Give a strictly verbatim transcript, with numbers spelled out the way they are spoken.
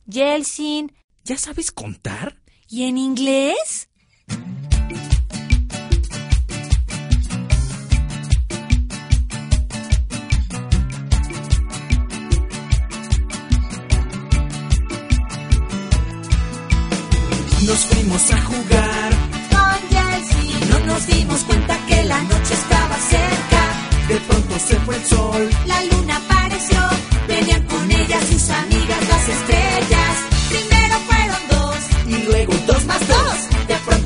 Yeltsin. ¿Ya sabes contar? ¿Y en inglés? Nos fuimos a jugar Con Yeltsin. No nos dimos cuenta que la noche estaba cerca. De pronto se fue el sol. La luna